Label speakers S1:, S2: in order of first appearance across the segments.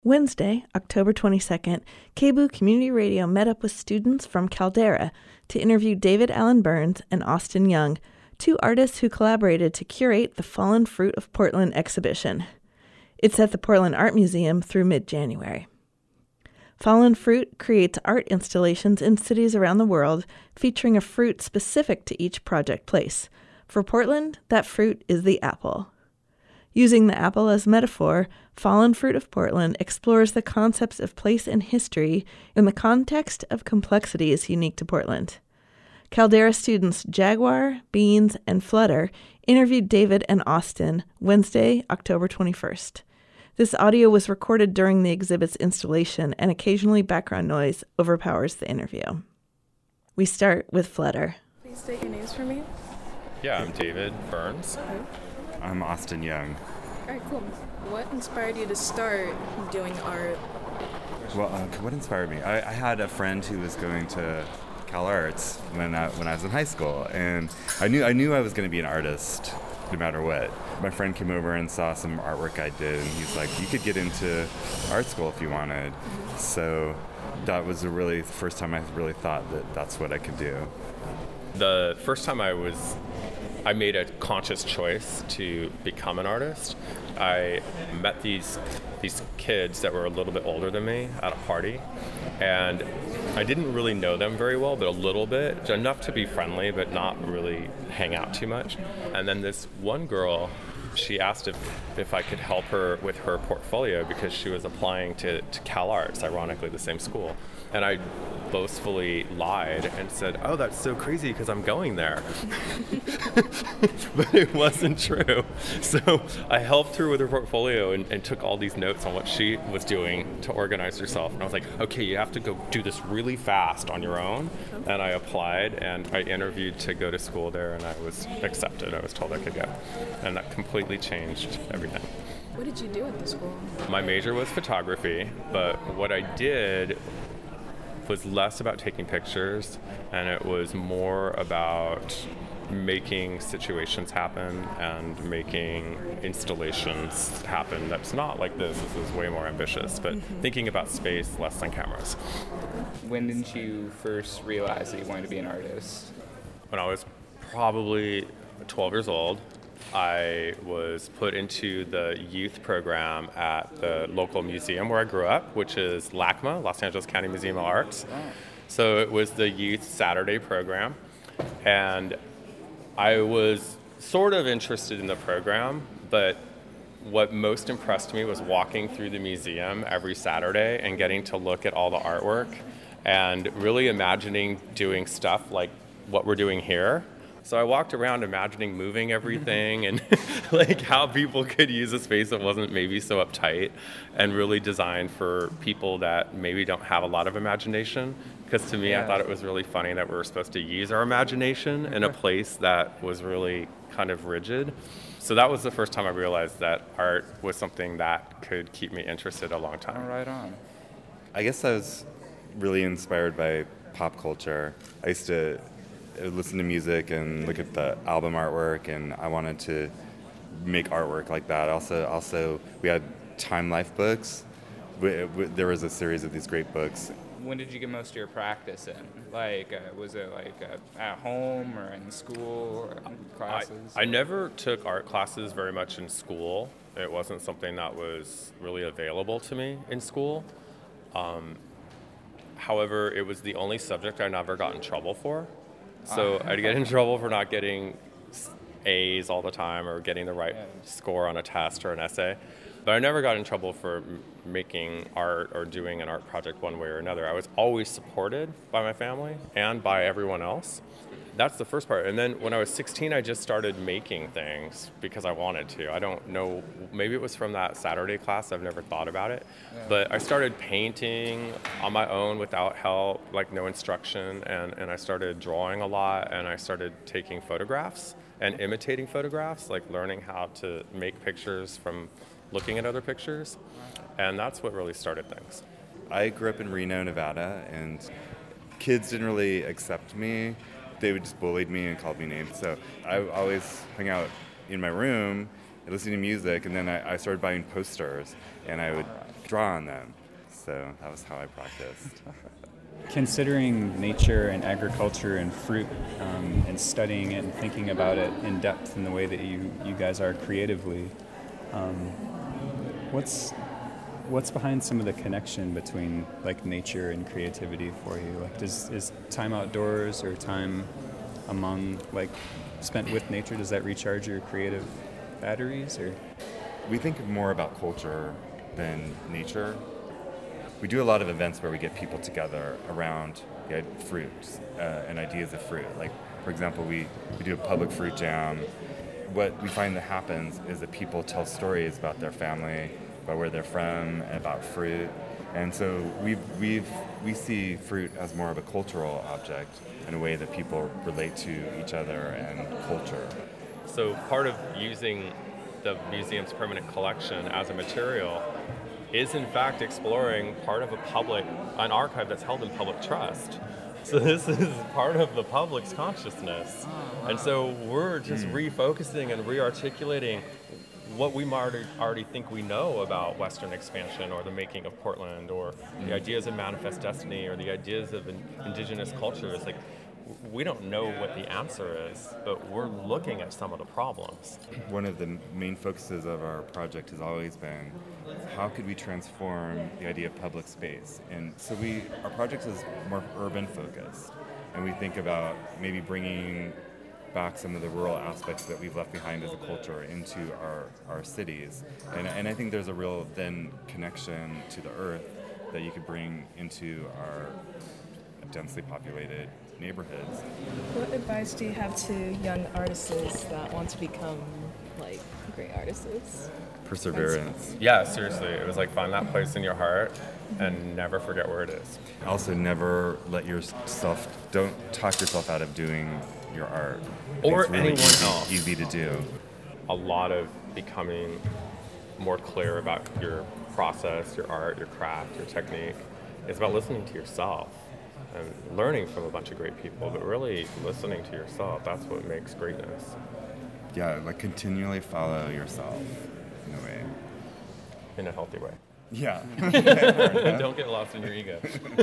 S1: Wednesday, October 22nd, KBOO Community Radio met up with students from Caldera to interview David Allen Burns and Austin Young, two artists who collaborated to curate the Fallen Fruit of Portland exhibition. It's at the Portland Art Museum through mid-January. Fallen Fruit creates art installations in cities around the world featuring a fruit specific to each project place. For Portland, that fruit is the apple. Using the apple as metaphor, Fallen Fruit of Portland explores the concepts of place and history in the context of complexities unique to Portland. Caldera students Jaguar, Beans, and Flutter interviewed David and Austin Wednesday, October 21st. This audio was recorded during the exhibit's installation, and occasionally background noise overpowers the interview. We start with Flutter.
S2: Please state your names for me.
S3: Yeah, I'm David Burns.
S2: Okay.
S4: I'm Austin Young.
S2: All right, cool. What inspired you to start doing art?
S4: Well, what inspired me? I had a friend who was going to Cal Arts when I was in high school, and I knew I was going to be an artist no matter what. My friend came over and saw some artwork I did, and he's like, "You could get into art school if you wanted." So that was the first time I really thought that that's what I could do.
S3: The first time I made a conscious choice to become an artist. I met these kids that were a little bit older than me at a party, and I didn't really know them very well, but a little bit, enough to be friendly, but not really hang out too much. And then this one girl, she asked if I could help her with her portfolio because she was applying to Cal Arts, ironically the same school. And I boastfully lied and said, "Oh, that's so crazy because I'm going there." But it wasn't true. So I helped her with her portfolio and took all these notes on what she was doing to organize herself. And I was like, "Okay, you have to go do this really fast on your own." And I applied and I interviewed to go to school there, and I was accepted. I was told I could go. And that completely changed everything.
S2: What did you do at the school?
S3: My major was photography, but what I did was less about taking pictures, and it was more about making situations happen and making installations happen. That's not like this is way more ambitious, but thinking about space less than cameras.
S5: When did you first realize that you wanted to be an artist?
S3: When I was probably 12 years old, I was put into the youth program at the local museum where I grew up, which is LACMA, Los Angeles County Museum of Arts. So it was the youth Saturday program, and I was sort of interested in the program, but what most impressed me was walking through the museum every Saturday and getting to look at all the artwork and really imagining doing stuff like what we're doing here. So I walked around imagining moving everything and like how people could use a space that wasn't maybe so uptight and really designed for people that maybe don't have a lot of imagination. Because to me, I thought it was really funny that we were supposed to use our imagination in a place that was really kind of rigid. So that was the first time I realized that art was something that could keep me interested a long time.
S5: Right on.
S4: I guess I was really inspired by pop culture. I used to listen to music and look at the album artwork, and I wanted to make artwork like that. Also, we had Time Life books. There was a series of these great books.
S5: When did you get most of your practice in? Was it at home or in school or in classes?
S3: I never took art classes very much in school. It wasn't something that was really available to me in school. However, it was the only subject I never got in trouble for. So I'd get in trouble for not getting A's all the time or getting the right score on a test or an essay. But I never got in trouble for making art or doing an art project one way or another. I was always supported by my family and by everyone else. That's the first part. And then when I was 16, I just started making things because I wanted to. I don't know, maybe it was from that Saturday class. I've never thought about it. Yeah. But I started painting on my own without help, like no instruction. And I started drawing a lot, and I started taking photographs and imitating photographs, like learning how to make pictures from looking at other pictures. And that's what really started things.
S4: I grew up in Reno, Nevada, and kids didn't really accept me. They would just bullied me and called me names. So I always hung out in my room and listening to music, and then I started buying posters, and I would draw on them. So that was how I practiced.
S6: Considering nature and agriculture and fruit and studying it and thinking about it in depth in the way that you guys are creatively, what's behind some of the connection between like nature and creativity for you? Like is time outdoors or time among like spent with nature, does that recharge your creative batteries? Or
S4: We think more about culture than nature. We do a lot of events where we get people together around fruit and ideas of fruit. Like, for example, we do a public fruit jam. What we find that happens is that people tell stories about their family, about where they're from, and about fruit. And so we see fruit as more of a cultural object in a way that people relate to each other and culture.
S3: So part of using the museum's permanent collection as a material is in fact exploring part of an archive that's held in public trust. So this is part of the public's consciousness. And so we're just refocusing and re-articulating what we might already think we know about Western expansion or the making of Portland or the ideas of manifest destiny or the ideas of indigenous cultures. Like, we don't know what the answer is, but we're looking at some of the problems.
S4: One of the main focuses of our project has always been how could we transform the idea of public space? And so our project is more urban focused, and we think about maybe bringing back some of the rural aspects that we've left behind as a culture into our cities. And I think there's a real then connection to the earth that you could bring into our densely populated neighborhoods.
S2: What advice do you have to young artists that want to become like great artists?
S4: Perseverance.
S3: Yeah, seriously. It was like find that place in your heart and never forget where it is.
S4: Also, never don't talk yourself out of doing your art.
S3: Or
S4: it's really
S3: anyone else.
S4: Easy to do.
S3: A lot of becoming more clear about your process, your art, your craft, your technique is about listening to yourself and learning from a bunch of great people, but really listening to yourself. That's what makes greatness.
S4: Yeah, like continually follow yourself in a way.
S3: In a healthy way.
S4: Yeah.
S3: Don't get lost in your ego.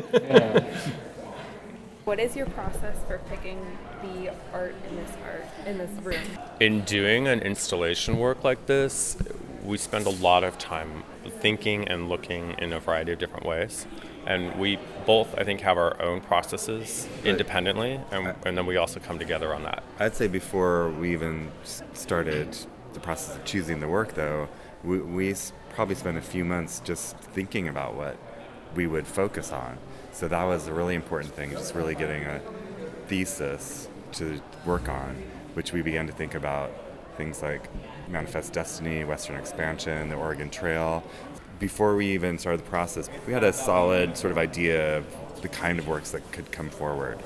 S7: What is your process for picking the art in this room?
S3: In doing an installation work like this, we spend a lot of time thinking and looking in a variety of different ways. And we both, I think, have our own processes independently, and then we also come together on that.
S4: I'd say before we even started the process of choosing the work, though, we probably spent a few months just thinking about what we would focus on. So that was a really important thing, just really getting a thesis to work on, which we began to think about things like Manifest Destiny, Western Expansion, the Oregon Trail. Before we even started the process, we had a solid sort of idea of the kind of works that could come forward.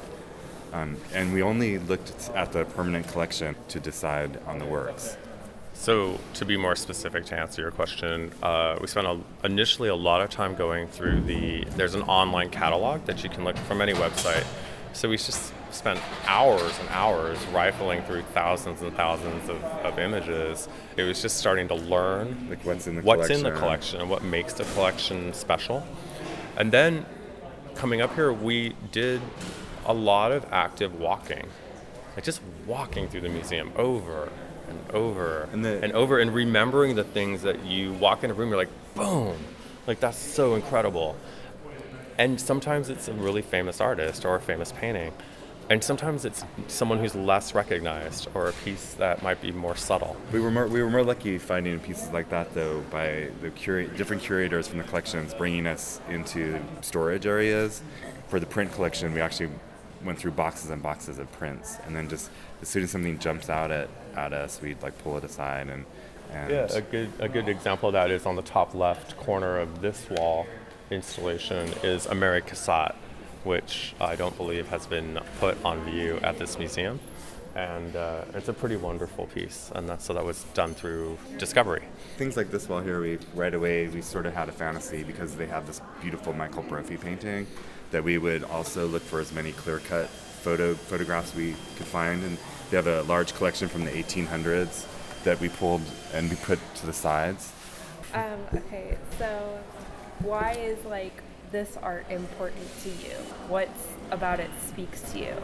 S4: And we only looked at the permanent collection to decide on the works.
S3: So to be more specific, to answer your question, we spent initially a lot of time going through there's an online catalog that you can look from any website. So we just spent hours and hours rifling through thousands and thousands of images. It was just starting to learn
S4: like what's in the
S3: collection and what makes the collection special. And then coming up here, we did a lot of active walking, like just walking through the museum over and over and over, and remembering the things that you walk in a room, you're like, boom, like that's so incredible. And sometimes it's a really famous artist or a famous painting. And sometimes it's someone who's less recognized or a piece that might be more subtle.
S4: We were more lucky finding pieces like that, though, by the different curators from the collections bringing us into storage areas. For the print collection, we actually went through boxes and boxes of prints, and then just as soon as something jumps out at us, we'd like pull it aside and
S3: yeah, a good example of that is on the top left corner of this wall installation is a Mary Cassatt, which I don't believe has been put on view at this museum. And it's a pretty wonderful piece, and that was done through discovery.
S4: Things like this wall here, right away we sort of had a fantasy because they have this beautiful Michael Brophy painting that we would also look for as many clear-cut photographs we could find. And they have a large collection from the 1800s that we pulled and we put to the sides.
S7: Okay, so Why is like this art important to you? What about it speaks to you?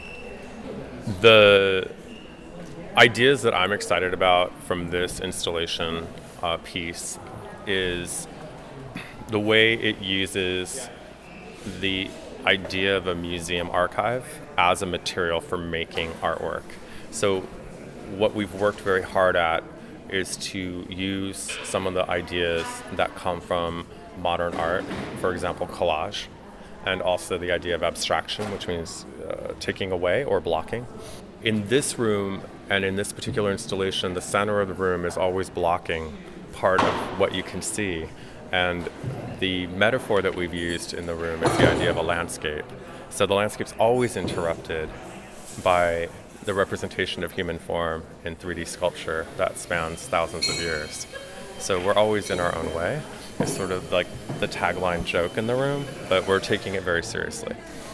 S3: The ideas that I'm excited about from this installation piece is the way it uses the idea of a museum archive as a material for making artwork. So what we've worked very hard at is to use some of the ideas that come from modern art, for example, collage, and also the idea of abstraction, which means taking away or blocking. In this room and in this particular installation, the center of the room is always blocking part of what you can see. And the metaphor that we've used in the room is the idea of a landscape. So the landscape's always interrupted by the representation of human form in 3D sculpture that spans thousands of years. So we're always in our own way. It's sort of like the tagline joke in the room, but we're taking it very seriously.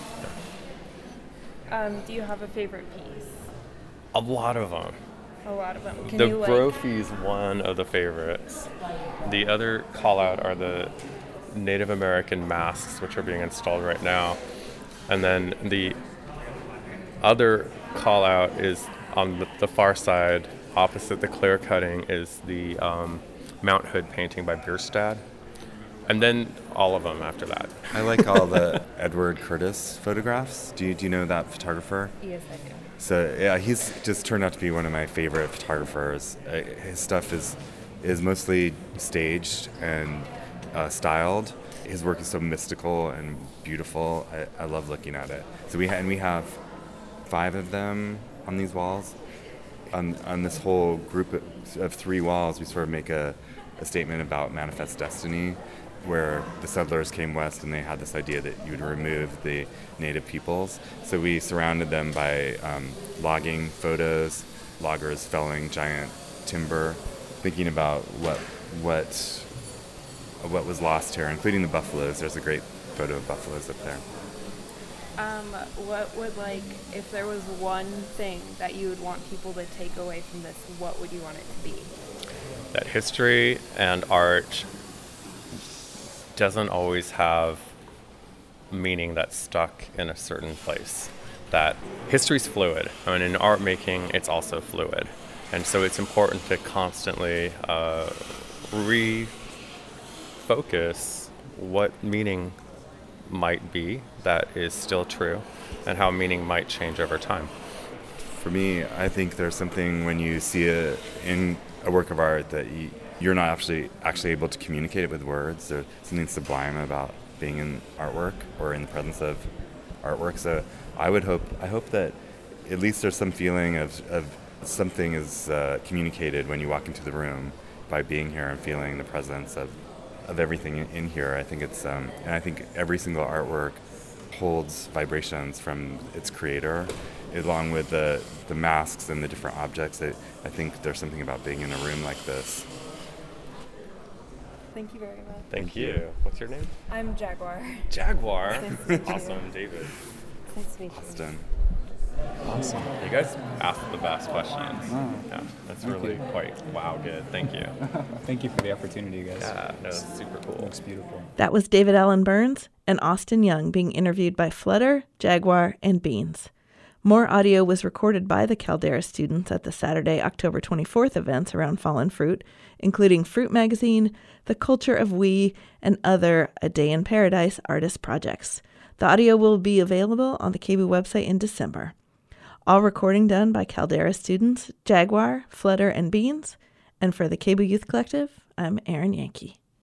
S7: Do you have a favorite piece?
S3: A lot of them.
S7: A lot of them. Can
S3: The
S7: you
S3: Brophy is one of the favorites. The other call out are the Native American masks, which are being installed right now. And then the other call out is on the far side, opposite the clear cutting, is the Mount Hood painting by Bierstadt. And then all of them after that.
S4: I like all the Edward Curtis photographs. Do you know that photographer?
S7: Yes, I do.
S4: So yeah, he's just turned out to be one of my favorite photographers. His stuff is mostly staged and styled. His work is so mystical and beautiful. I love looking at it. So we have 5 of them on these walls. On this whole group of 3 walls, we sort of make a statement about manifest destiny, where the settlers came west and they had this idea that you would remove the native peoples. So we surrounded them by logging photos, loggers felling giant timber, thinking about what was lost here, including the buffaloes. There's a great photo of buffaloes up there.
S7: What would, if there was one thing that you would want people to take away from this, what would you want it to be?
S3: That history and art doesn't always have meaning that's stuck in a certain place. That history's fluid. I mean, in art making, it's also fluid. And so it's important to constantly refocus what meaning might be that is still true and how meaning might change over time.
S4: For me, I think there's something when you see it in a work of art that you're not actually able to communicate it with words. There's something sublime about being in artwork or in the presence of artwork. So I hope that at least there's some feeling of something is communicated when you walk into the room by being here and feeling the presence of everything in here. I think it's and I think every single artwork holds vibrations from its creator, along with the masks and the different objects. I think there's something about being in a room like this.
S7: Thank you very much.
S3: Thank you. What's your name?
S7: I'm Jaguar.
S3: Jaguar.
S7: Nice to meet you.
S3: Awesome, David.
S7: Nice to meet you.
S4: Austin.
S6: Awesome.
S3: You guys asked the best questions.
S6: Oh.
S3: Yeah, that's really quite good. Thank you.
S6: Thank you for the opportunity, guys.
S3: Yeah, no, it's super cool.
S6: Looks beautiful.
S1: That was David Allen Burns and Austin Young being interviewed by Flutter, Jaguar, and Beans. More audio was recorded by the Caldera students at the Saturday, October 24th events around Fallen Fruit, including Fruit Magazine, The Culture of We, and other A Day in Paradise artist projects. The audio will be available on the KBOO website in December. All recording done by Caldera students, Jaguar, Flutter, and Beans. And for the KBOO Youth Collective, I'm Erin Yankee.